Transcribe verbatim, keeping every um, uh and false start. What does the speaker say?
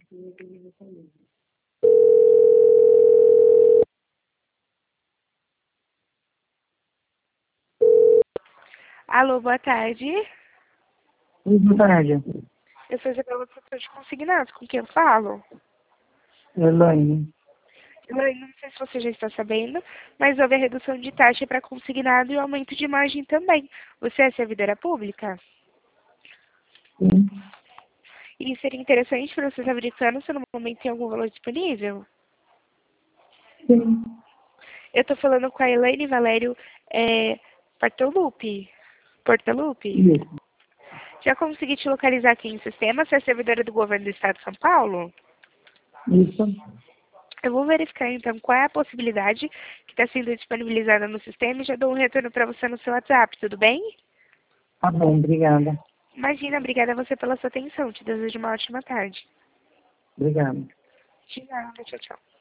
Alô, boa tarde. Oi, boa tarde. Eu sou Isabela, professora de consignados. Com quem eu falo? Elaine. Elaine, não sei se você já está sabendo, mas houve a redução de taxa para consignado e o aumento de margem também. Você é servidora pública? Sim. E seria interessante para você estar verificando se no momento tem algum valor disponível? Sim. Eu estou falando com a Elaine Valério é, Portalupe. Portalupe? Isso. Já consegui te localizar aqui em sistema. Você é servidora do governo do estado de São Paulo? Isso. Eu vou verificar então qual é a possibilidade que está sendo disponibilizada no sistema e já dou um retorno para você no seu WhatsApp, tudo bem? Tá bom, obrigada. Imagina, obrigada a você pela sua atenção. Te desejo uma ótima tarde. Obrigada. De nada, tchau, tchau.